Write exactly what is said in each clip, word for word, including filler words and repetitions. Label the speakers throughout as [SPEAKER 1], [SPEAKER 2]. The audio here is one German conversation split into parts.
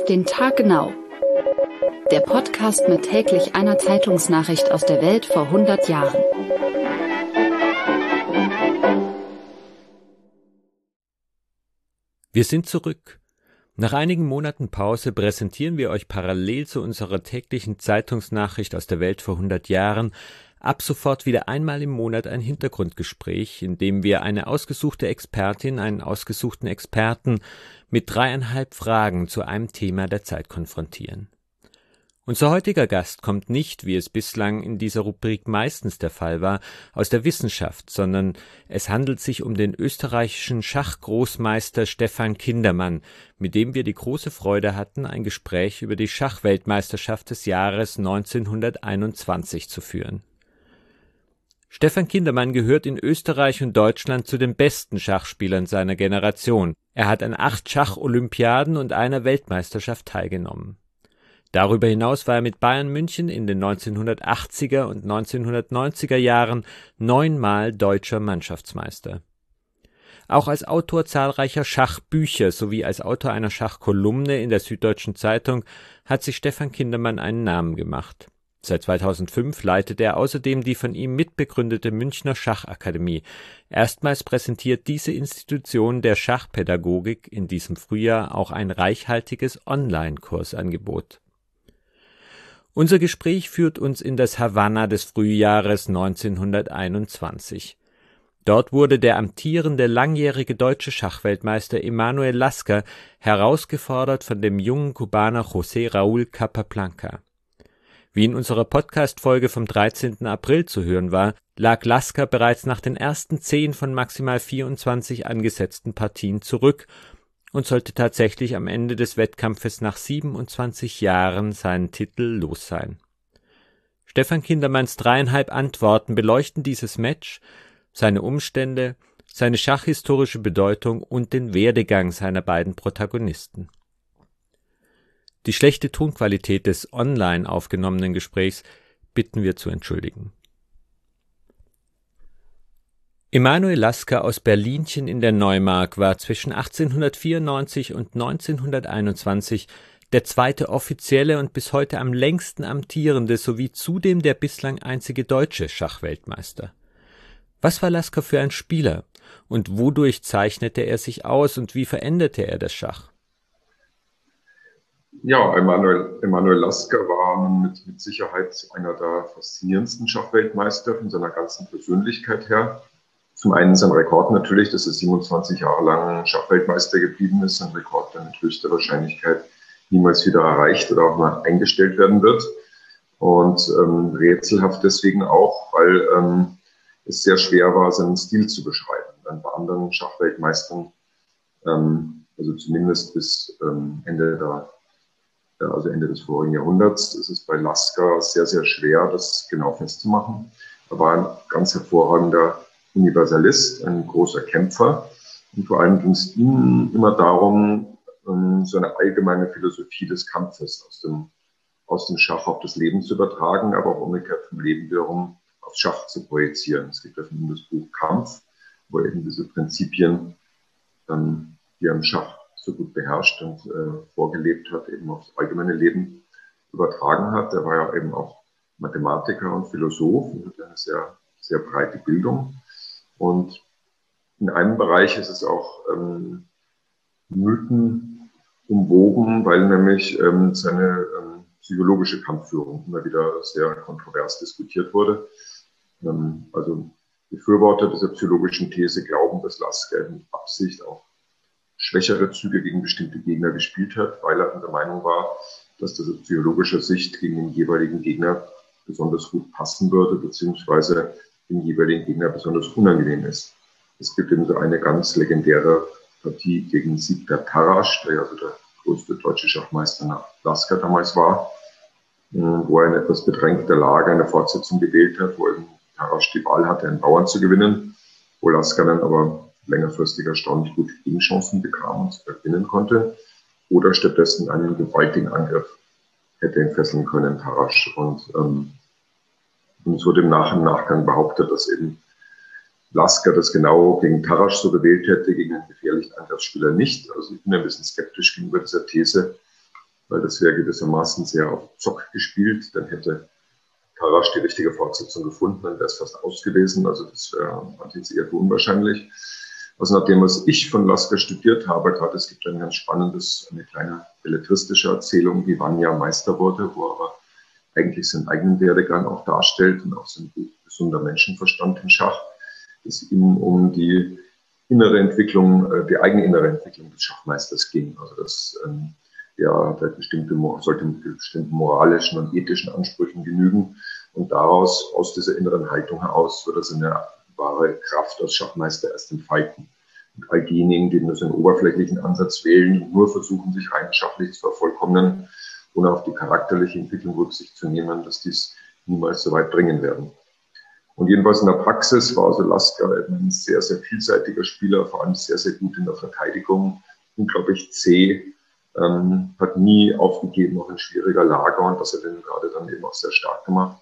[SPEAKER 1] den Tag genau. Der Podcast mit täglich einer Zeitungsnachricht aus der Welt vor hundert Jahren.
[SPEAKER 2] Wir sind zurück. Nach einigen Monaten Pause präsentieren wir euch parallel zu unserer täglichen Zeitungsnachricht aus der Welt vor hundert Jahren ab sofort wieder einmal im Monat ein Hintergrundgespräch, in dem wir eine ausgesuchte Expertin, einen ausgesuchten Experten mit dreieinhalb Fragen zu einem Thema der Zeit konfrontieren. Unser heutiger Gast kommt nicht, wie es bislang in dieser Rubrik meistens der Fall war, aus der Wissenschaft, sondern es handelt sich um den österreichischen Schachgroßmeister Stefan Kindermann, mit dem wir die große Freude hatten, ein Gespräch über die Schachweltmeisterschaft des Jahres neunzehnhunderteinundzwanzig zu führen. Stefan Kindermann gehört in Österreich und Deutschland zu den besten Schachspielern seiner Generation. Er hat an acht Schacholympiaden und einer Weltmeisterschaft teilgenommen. Darüber hinaus war er mit Bayern München in den neunzehnhundertachtziger und neunzehnhundertneunziger Jahren neunmal deutscher Mannschaftsmeister. Auch als Autor zahlreicher Schachbücher sowie als Autor einer Schachkolumne in der Süddeutschen Zeitung hat sich Stefan Kindermann einen Namen gemacht. Seit zweitausendfünf leitet er außerdem die von ihm mitbegründete Münchner Schachakademie. Erstmals präsentiert diese Institution der Schachpädagogik in diesem Frühjahr auch ein reichhaltiges Online-Kursangebot. Unser Gespräch führt uns in das Havanna des Frühjahres neunzehnhunderteinundzwanzig. Dort wurde der amtierende langjährige deutsche Schachweltmeister Emanuel Lasker herausgefordert von dem jungen Kubaner José Raúl Capablanca. Wie in unserer Podcast-Folge vom dreizehnten April zu hören war, lag Lasker bereits nach den ersten zehn von maximal vierundzwanzig angesetzten Partien zurück und sollte tatsächlich am Ende des Wettkampfes nach siebenundzwanzig Jahren seinen Titel los sein. Stefan Kindermanns dreieinhalb Antworten beleuchten dieses Match, seine Umstände, seine schachhistorische Bedeutung und den Werdegang seiner beiden Protagonisten. Die schlechte Tonqualität des online aufgenommenen Gesprächs bitten wir zu entschuldigen. Emanuel Lasker aus Berlinchen in der Neumark war zwischen achtzehnhundertvierundneunzig und neunzehnhunderteinundzwanzig der zweite offizielle und bis heute am längsten amtierende sowie zudem der bislang einzige deutsche Schachweltmeister. Was war Lasker für ein Spieler und wodurch zeichnete er sich aus und wie veränderte er das Schach?
[SPEAKER 3] Ja, Emanuel, Emanuel Lasker war mit, mit Sicherheit einer der faszinierendsten Schachweltmeister von seiner ganzen Persönlichkeit her. Zum einen sein Rekord natürlich, dass er siebenundzwanzig Jahre lang Schachweltmeister geblieben ist, ein Rekord, der mit höchster Wahrscheinlichkeit niemals wieder erreicht oder auch mal eingestellt werden wird. Und ähm, rätselhaft deswegen auch, weil ähm, es sehr schwer war, seinen Stil zu beschreiben. Dann bei anderen Schachweltmeistern, ähm, also zumindest bis ähm, Ende der also Ende des vorigen Jahrhunderts, ist es bei Lasker sehr, sehr schwer, das genau festzumachen. Er war ein ganz hervorragender Universalist, ein großer Kämpfer. Und vor allem ging es ihm immer darum, so eine allgemeine Philosophie des Kampfes aus dem, aus dem Schach auf das Leben zu übertragen, aber auch umgekehrt vom Leben wiederum aufs Schach zu projizieren. Es gibt ja von ihm das Buch Kampf, wo er eben diese Prinzipien, die er im Schach so gut beherrscht und äh, vorgelebt hat, eben aufs allgemeine Leben übertragen hat. Er war ja eben auch Mathematiker und Philosoph und hat eine sehr, sehr breite Bildung. Und in einem Bereich ist es auch ähm, Mythen umwoben, weil nämlich ähm, seine ähm, psychologische Kampfführung immer wieder sehr kontrovers diskutiert wurde. Ähm, also Befürworter dieser psychologischen These glauben, dass Lasker mit Absicht auch schwächere Züge gegen bestimmte Gegner gespielt hat, weil er der Meinung war, dass das aus psychologischer Sicht gegen den jeweiligen Gegner besonders gut passen würde, beziehungsweise dem jeweiligen Gegner besonders unangenehm ist. Es gibt eben so eine ganz legendäre Partie gegen Siegbert Tarrasch, der ja also der größte deutsche Schachmeister nach Lasker damals war, wo er in etwas bedrängter Lage eine Fortsetzung gewählt hat, wo eben Tarrasch die Wahl hatte, einen Bauern zu gewinnen, wo Lasker dann aber längerfristig erstaunlich gute Gegenchancen bekam und gewinnen konnte, oder stattdessen einen gewaltigen Angriff hätte ihn fesseln können, Tarrasch. Und, ähm, und es wurde im Nach- im Nachgang behauptet, dass eben Lasker das genau gegen Tarrasch so gewählt hätte, gegen einen gefährlichen Angriffsspieler nicht. Also ich bin ein bisschen skeptisch gegenüber dieser These. weil das wäre gewissermaßen sehr auf Zock gespielt. Dann hätte Karasch die richtige Fortsetzung gefunden, dann wäre es fast aus gewesen. Also das wäre jetzt eher unwahrscheinlich. Also nachdem was ich von Lasker studiert habe, gerade es gibt ein ganz spannendes, eine kleine belletristische Erzählung, wie Vanya Meister wurde, wo er aber eigentlich seinen eigenen Werdegang auch darstellt und auch sein Buch Gesunder Menschenverstand im Schach, es ihm um die innere Entwicklung, die eigene innere Entwicklung des Schachmeisters ging. Also dass ähm, ja, der bestimmte, sollte mit bestimmten moralischen und ethischen Ansprüchen genügen und daraus, aus dieser inneren Haltung heraus, wird er seine wahre Kraft als Schachmeister erst entfalten. Und all diejenigen, die nur so einen oberflächlichen Ansatz wählen und nur versuchen, sich rein schachlich zu vervollkommnen, ohne auf die charakterliche Entwicklung Rücksicht zu nehmen, dass dies niemals so weit bringen werden. Und jedenfalls in der Praxis war also Lasker ein sehr, sehr vielseitiger Spieler, vor allem sehr, sehr gut in der Verteidigung, unglaublich zäh, ähm, hat nie aufgegeben, auch in schwieriger Lage, und das hat ihn gerade dann eben auch sehr stark gemacht.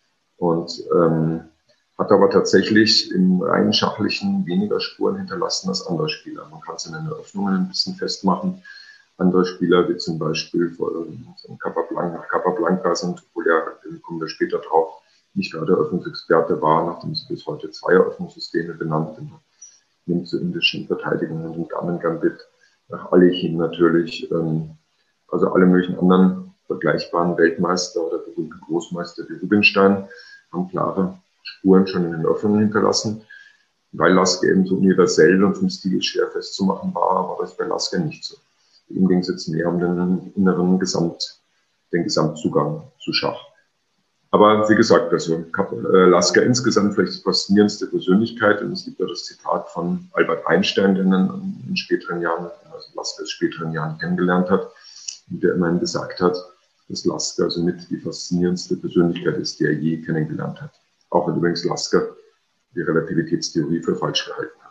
[SPEAKER 3] Und ähm, hat aber tatsächlich im rein schachlichen weniger Spuren hinterlassen als andere Spieler. Man kann es in den Eröffnungen ein bisschen festmachen. Andere Spieler, wie zum Beispiel von Capablanca, Capablanca sind, obwohl er, da kommen wir später drauf, nicht gerade Eröffnungsexperte war, nachdem sie bis heute zwei Eröffnungssysteme benannt, in zur indischen Verteidigung und im Damen-Gambit, nach Alechin natürlich, ähm, also alle möglichen anderen vergleichbaren Weltmeister oder berühmten Großmeister wie Rubinstein haben klare Spuren schon in den Öffnungen hinterlassen. Weil Lasker eben so universell und vom Stil schwer festzumachen war, war das bei Lasker nicht so. Ihm ging es jetzt mehr um den inneren Gesamt, den Gesamtzugang zu Schach. Aber wie gesagt, also Lasker insgesamt vielleicht die faszinierendste Persönlichkeit, und es gibt ja das Zitat von Albert Einstein, den er in späteren Jahren, also Lasker in späteren Jahren kennengelernt hat, und der immerhin gesagt hat, dass Lasker also mit die faszinierendste Persönlichkeit ist, die er je kennengelernt hat. Auch wenn übrigens Lasker die Relativitätstheorie für falsch gehalten hat.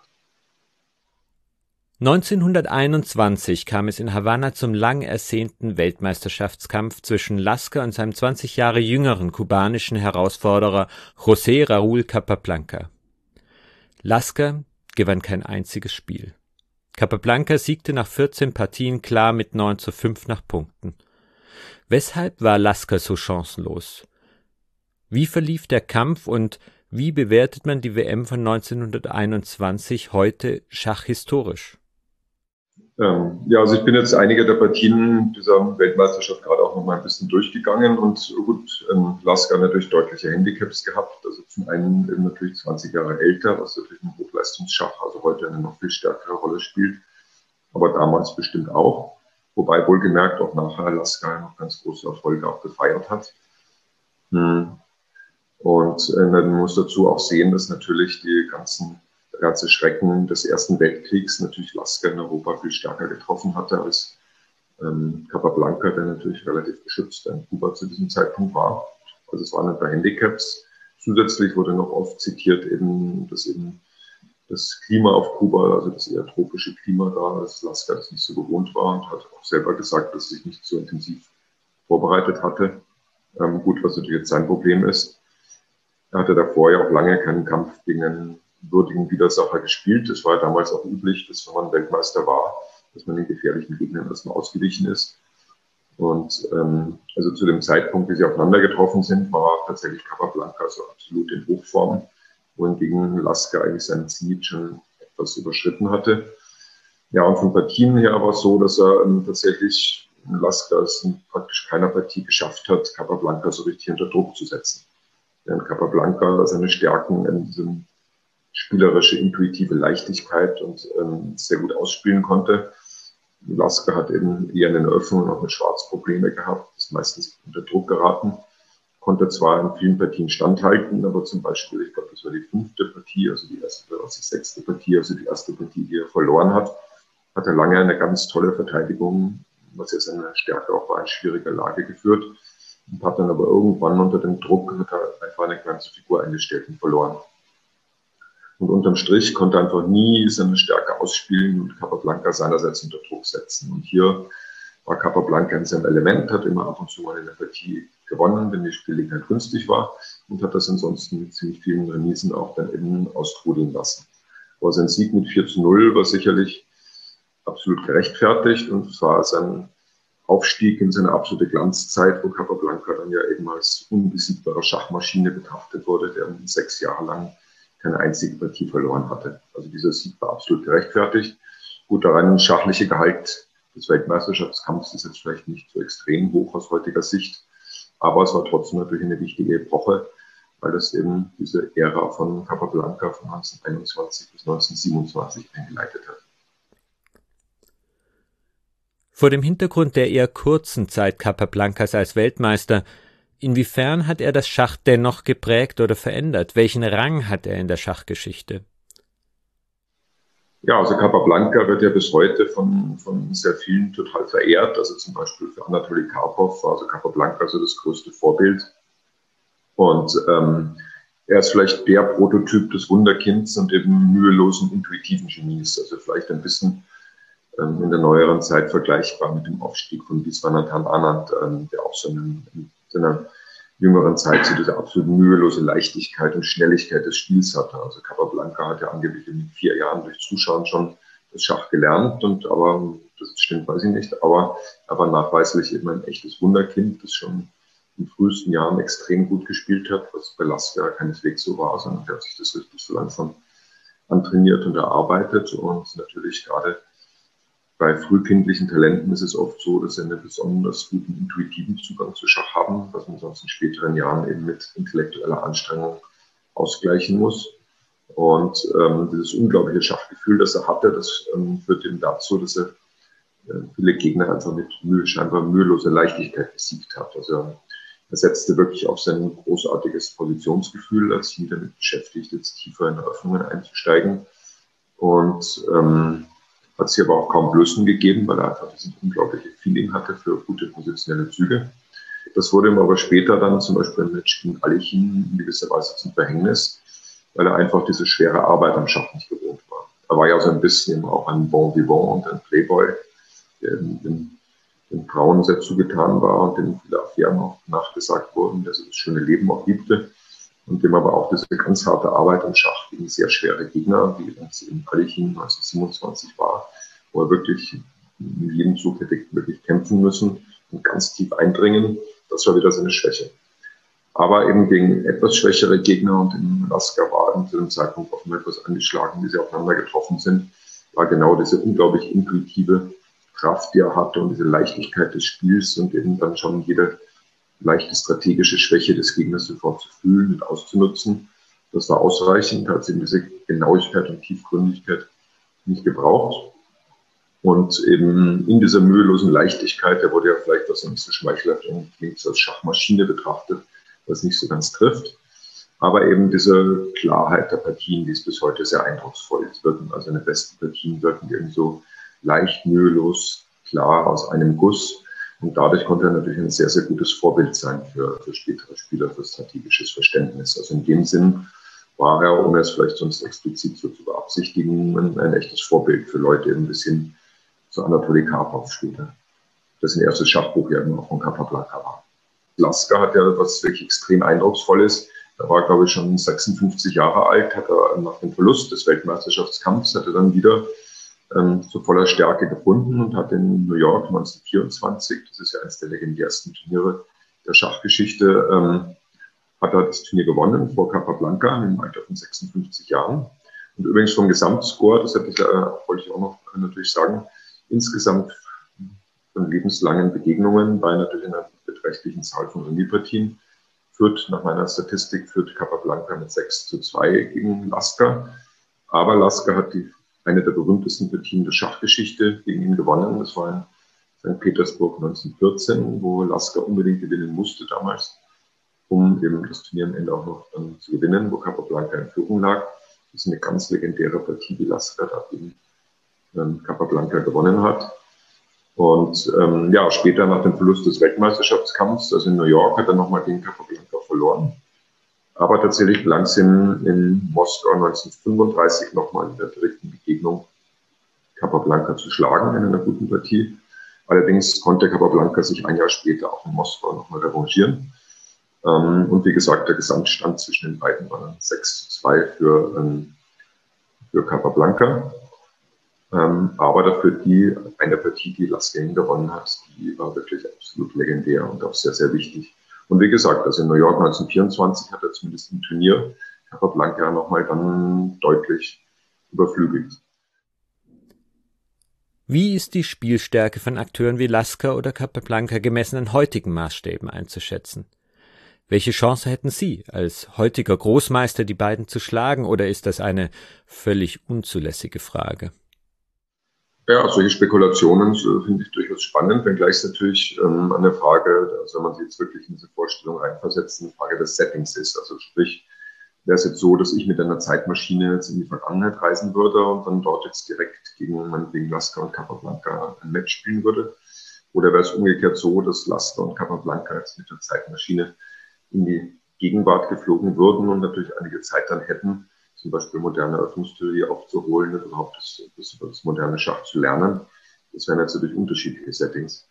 [SPEAKER 2] neunzehnhunderteinundzwanzig kam es in Havanna zum lang ersehnten Weltmeisterschaftskampf zwischen Lasker und seinem zwanzig Jahre jüngeren kubanischen Herausforderer José Raúl Capablanca. Lasker gewann kein einziges Spiel. Capablanca siegte nach vierzehn Partien klar mit neun zu fünf nach Punkten. Weshalb war Lasker so chancenlos? Wie verlief der Kampf und wie bewertet man die W M von neunzehnhunderteinundzwanzig heute schachhistorisch?
[SPEAKER 3] Ähm, ja, also ich bin jetzt einige der Partien dieser Weltmeisterschaft gerade auch noch mal ein bisschen durchgegangen, und gut, ähm, Lasker natürlich deutliche Handicaps gehabt. Also zum einen eben natürlich zwanzig Jahre älter, was natürlich im Hochleistungsschach also heute eine noch viel stärkere Rolle spielt, aber damals bestimmt auch. Wobei wohlgemerkt auch nachher Lasker noch ganz große Erfolge auch gefeiert hat. Hm. Und äh, man muss dazu auch sehen, dass natürlich die ganzen, der ganze Schrecken des Ersten Weltkriegs natürlich Lasker in Europa viel stärker getroffen hatte als ähm, Capablanca, der natürlich relativ geschützt in Kuba zu diesem Zeitpunkt war. Also es waren ein paar Handicaps. Zusätzlich wurde noch oft zitiert, eben, dass eben das Klima auf Kuba, also das eher tropische Klima da, dass Lasker das nicht so gewohnt war, und hat auch selber gesagt, dass er sich nicht so intensiv vorbereitet hatte. Ähm, gut, was natürlich jetzt sein Problem ist. Er hatte davor ja auch lange keinen Kampf gegen einen würdigen Widersacher gespielt. Es war damals auch üblich, dass wenn man Weltmeister war, dass man den gefährlichen Gegnern erstmal ausgewichen ist. Und ähm, also zu dem Zeitpunkt, wie sie aufeinander getroffen sind, war tatsächlich Capablanca so absolut in Hochform, wohingegen Lasker eigentlich seinen Zenit schon etwas überschritten hatte. Ja, und von Partien her war es so, dass er ähm, tatsächlich Lasker es in praktisch keiner Partie geschafft hat, Capablanca so richtig unter Druck zu setzen. Während Capablanca seine Stärken in diesem spielerische, intuitive Leichtigkeit und ähm, sehr gut ausspielen konnte. Lasker hat eben eher in den Eröffnungen noch mit Schwarz Probleme gehabt, ist meistens unter Druck geraten, konnte zwar in vielen Partien standhalten, aber zum Beispiel, ich glaube, das war die fünfte Partie, also die erste, also die sechste Partie, also die erste Partie, die er verloren hat, hat er lange eine ganz tolle Verteidigung, was ja seine Stärke auch war, in schwieriger Lage geführt. Und hat dann aber irgendwann unter dem Druck hat er einfach eine ganze Figur eingestellt und verloren. Und unterm Strich konnte er einfach nie seine Stärke ausspielen und Capablanca seinerseits unter Druck setzen. Und hier war Capablanca in seinem Element, hat immer ab und zu mal in der Partie gewonnen, wenn die Spielgelegenheit günstig war, und hat das ansonsten mit ziemlich vielen Remisen auch dann eben austrudeln lassen. Aber sein Sieg mit vier zu null war sicherlich absolut gerechtfertigt, und es war sein Aufstieg in seine absolute Glanzzeit, wo Capablanca dann ja eben als unbesiegbare Schachmaschine betrachtet wurde, der sechs Jahre lang keine einzige Partie verloren hatte. Also dieser Sieg war absolut gerechtfertigt. Gut, daran schachliche Gehalt des Weltmeisterschaftskampfs ist jetzt vielleicht nicht so extrem hoch aus heutiger Sicht, aber es war trotzdem natürlich eine wichtige Epoche, weil das eben diese Ära von Capablanca von neunzehnhunderteinundzwanzig bis neunzehnhundertsiebenundzwanzig eingeleitet hat.
[SPEAKER 2] Vor dem Hintergrund der eher kurzen Zeit Capablancas als Weltmeister, inwiefern hat er das Schach dennoch geprägt oder verändert? Welchen Rang hat er in der Schachgeschichte?
[SPEAKER 3] Ja, also Capablanca wird ja bis heute von, von sehr vielen total verehrt. Also zum Beispiel für Anatoli Karpov war also Capablanca also das größte Vorbild. Und ähm, er ist vielleicht der Prototyp des Wunderkinds und eben mühelosen, intuitiven Genies. Also vielleicht ein bisschen ähm, in der neueren Zeit vergleichbar mit dem Aufstieg von Viswanathan Anand, ähm, der auch so in, in seiner jüngeren Zeit so diese absolut mühelose Leichtigkeit und Schnelligkeit des Spiels hatte. Also Capablanca hat ja angeblich in vier Jahren durch Zuschauen schon das Schach gelernt, und aber das stimmt, weiß ich nicht, aber er war nachweislich eben ein echtes Wunderkind, das schon in frühesten Jahren extrem gut gespielt hat, was bei Lasker keineswegs so war, sondern er hat sich das richtig so langsam antrainiert und erarbeitet. Und natürlich gerade bei frühkindlichen Talenten ist es oft so, dass sie einen besonders guten intuitiven Zugang zu Schach haben, was man sonst in späteren Jahren eben mit intellektueller Anstrengung ausgleichen muss. Und ähm, dieses unglaubliche Schachgefühl, das er hatte, das ähm, führt eben dazu, dass er äh, viele Gegner einfach mit Mühe, scheinbar müheloser Leichtigkeit besiegt hat. Also er setzte wirklich auf sein großartiges Positionsgefühl, als sich damit beschäftigt, jetzt tiefer in Eröffnungen einzusteigen. Und ähm, hat sich aber auch kaum Blößen gegeben, weil er einfach dieses unglaubliche Feeling hatte für gute positionelle Züge. Das wurde ihm aber später dann zum Beispiel im Match gegen Alichin in gewisser Weise zum Verhängnis, weil er einfach diese schwere Arbeit am Schach nicht gewohnt war. Er war ja so ein bisschen auch ein Bon Vivant und ein Playboy, der den, den Frauen sehr zugetan war und dem viele Affären auch nachgesagt wurden, der so das schöne Leben auch liebte und dem aber auch diese ganz harte Arbeit am Schach gegen sehr schwere Gegner, wie das in Alichin neunzehnhundertsiebenundzwanzig war, wo er wirklich in jedem Zug hätte wirklich kämpfen müssen und ganz tief eindringen. Das war wieder seine Schwäche. Aber eben gegen etwas schwächere Gegner, und in Lasker war zu dem Zeitpunkt offenbar etwas angeschlagen, wie sie aufeinander getroffen sind, war genau diese unglaublich intuitive Kraft, die er hatte, und diese Leichtigkeit des Spiels und eben dann schon jede leichte strategische Schwäche des Gegners sofort zu fühlen und auszunutzen. Das war ausreichend, hat eben diese Genauigkeit und Tiefgründigkeit nicht gebraucht. Und eben in dieser mühelosen Leichtigkeit, der wurde ja vielleicht als ein bisschen schmeichelhaft und klingt als Schachmaschine betrachtet, was nicht so ganz trifft. Aber eben diese Klarheit der Partien, die ist bis heute sehr eindrucksvoll. Es wirken, also seine besten Partien wirken irgendwie so leicht, mühelos, klar aus einem Guss. Und dadurch konnte er natürlich ein sehr, sehr gutes Vorbild sein für, für spätere Spieler, für strategisches Verständnis. Also in dem Sinn war er, ohne es vielleicht sonst explizit so zu beabsichtigen, ein, ein echtes Vorbild für Leute ein bisschen zu Anatoli Karpov später, dessen erstes Schachbuch ja auch von Capablanca war. Lasker hat ja was wirklich extrem Eindrucksvolles. Er war, glaube ich, schon sechsundfünfzig Jahre alt, hat er nach dem Verlust des Weltmeisterschaftskampfs, hat er dann wieder ähm, zu voller Stärke gefunden und hat in New York neunzehnhundertvierundzwanzig, das ist ja eines der legendärsten Turniere der Schachgeschichte, ähm, hat er das Turnier gewonnen vor Capablanca im Alter von sechsundfünfzig Jahren. Und übrigens vom Gesamtscore, das hätte ich, äh, wollte ich auch noch natürlich sagen, insgesamt von lebenslangen Begegnungen bei natürlich einer beträchtlichen Zahl von Remispartien führt, nach meiner Statistik, führt Capablanca mit sechs zu zwei gegen Lasker. Aber Lasker hat die, eine der berühmtesten Partien der Schachgeschichte gegen ihn gewonnen. Das war in Sankt Petersburg neunzehnhundertvierzehn, wo Lasker unbedingt gewinnen musste damals, um eben das Turnier am Ende auch noch dann zu gewinnen, wo Capablanca in Führung lag. Das ist eine ganz legendäre Partie, die Lasker da gegen ähm, Capablanca gewonnen hat. Und ähm, ja, später nach dem Verlust des Weltmeisterschaftskampfs, also in New York, hat er nochmal gegen Capablanca verloren. Aber tatsächlich gelang es ihm in Moskau neunzehnhundertfünfunddreißig nochmal in der direkten Begegnung Capablanca zu schlagen in einer guten Partie. Allerdings konnte Capablanca sich ein Jahr später auch in Moskau nochmal revanchieren. Ähm, und wie gesagt, der Gesamtstand zwischen den beiden war dann sechs zu zwei für, ähm, für Capablanca. Ähm, aber dafür die, eine Partie, die Lasker gewonnen hat, die war wirklich absolut legendär und auch sehr, sehr wichtig. Und wie gesagt, also in New York neunzehnhundertvierundzwanzig hat er zumindest im Turnier Capablanca nochmal dann deutlich überflügelt.
[SPEAKER 2] Wie ist die Spielstärke von Akteuren wie Lasker oder Capablanca gemessen an heutigen Maßstäben einzuschätzen? Welche Chance hätten Sie, als heutiger Großmeister die beiden zu schlagen, oder ist das eine völlig unzulässige Frage?
[SPEAKER 3] Ja, solche Spekulationen äh, finde ich durchaus spannend, wenngleich es natürlich ähm, eine Frage, also wenn man sich jetzt wirklich in diese Vorstellung reinversetzt, eine Frage des Settings ist. Also sprich, wäre es jetzt so, dass ich mit einer Zeitmaschine jetzt in die Vergangenheit reisen würde und dann dort jetzt direkt gegen meinetwegen Lasker und Capablanca ein Match spielen würde? Oder wäre es umgekehrt so, dass Lasker und Capablanca jetzt mit der Zeitmaschine in die Gegenwart geflogen würden und natürlich einige Zeit dann hätten, zum Beispiel moderne Öffnungstheorie aufzuholen und überhaupt das, das, das moderne Schach zu lernen? Das wären jetzt natürlich unterschiedliche Settings.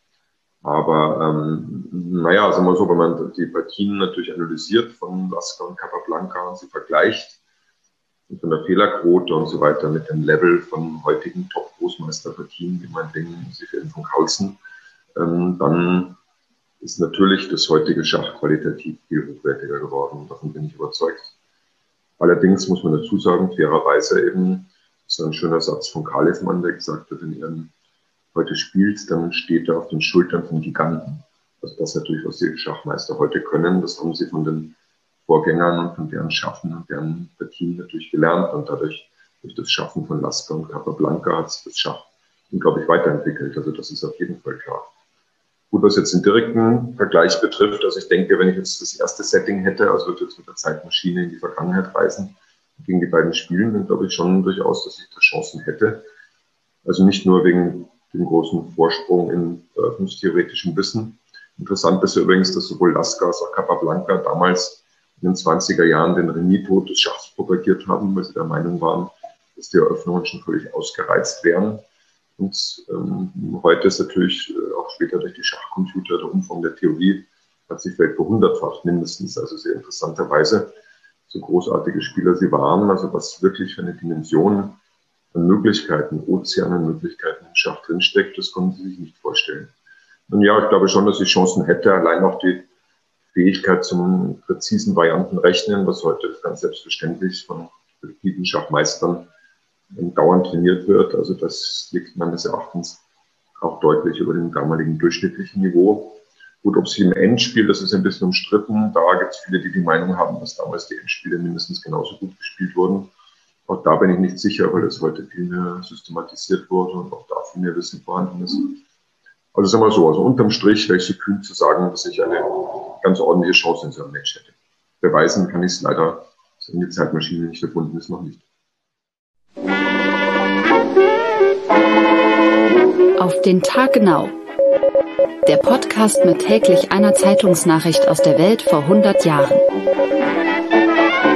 [SPEAKER 3] Aber ähm, naja, sagen wir so, wenn man die Partien natürlich analysiert von Lasker und Capablanca und sie vergleicht und von der Fehlerquote und so weiter mit dem Level von heutigen Top-Großmeisterpartien, wie man denkt, sie für von Carlsen, ähm, dann ist natürlich das heutige Schach qualitativ viel hochwertiger geworden. Davon bin ich überzeugt. Allerdings muss man dazu sagen, fairerweise eben, das ist ein schöner Satz von Kalev-Mann, der gesagt hat, wenn er heute spielt, dann steht er auf den Schultern von Giganten. Also das natürlich, was die Schachmeister heute können, das haben sie von den Vorgängern und von deren Schaffen und deren Partien natürlich gelernt. Und dadurch, durch das Schaffen von Lasker und Capablanca, hat sich das Schach unglaublich weiterentwickelt. Also das ist auf jeden Fall klar. Gut, was jetzt den direkten Vergleich betrifft, also ich denke, wenn ich jetzt das erste Setting hätte, also würde jetzt mit der Zeitmaschine in die Vergangenheit reisen, gegen die beiden spielen, dann glaube ich schon durchaus, dass ich da Chancen hätte. Also nicht nur wegen dem großen Vorsprung in öffnungstheoretischem Wissen. Interessant ist ja übrigens, dass sowohl Lasker als auch Capablanca damals in den zwanziger Jahren den Remis-Tod des Schachs propagiert haben, weil sie der Meinung waren, dass die Eröffnungen schon völlig ausgereizt wären. Und ähm, heute ist natürlich äh, auch später durch die Schachcomputer der Umfang der Theorie hat sich vielleicht verhundertfacht mindestens. Also sehr interessanterweise, so großartige Spieler sie waren, also was wirklich für eine Dimension an Möglichkeiten, Ozean an Möglichkeiten im Schach drinsteckt, das konnten sie sich nicht vorstellen. Und ja, ich glaube schon, dass ich Chancen hätte, allein auch die Fähigkeit zum präzisen Variantenrechnen, was heute ganz selbstverständlich von aktiven Schachmeistern dauernd trainiert wird. Also das liegt meines Erachtens auch deutlich über dem damaligen durchschnittlichen Niveau. Gut, ob sie im Endspiel, das ist ein bisschen umstritten, da gibt es viele, die die Meinung haben, dass damals die Endspiele mindestens genauso gut gespielt wurden. Auch da bin ich nicht sicher, weil das heute viel mehr systematisiert wurde und auch da viel mehr Wissen vorhanden ist. Also sagen wir so, also unterm Strich wäre ich so kühn zu sagen, dass ich eine ganz ordentliche Chance in so einem Match hätte. Beweisen kann ich es leider, dass die Zeitmaschine nicht erfunden ist, noch nicht.
[SPEAKER 1] Auf den Tag genau. Der Podcast mit täglich einer Zeitungsnachricht aus der Welt vor hundert Jahren.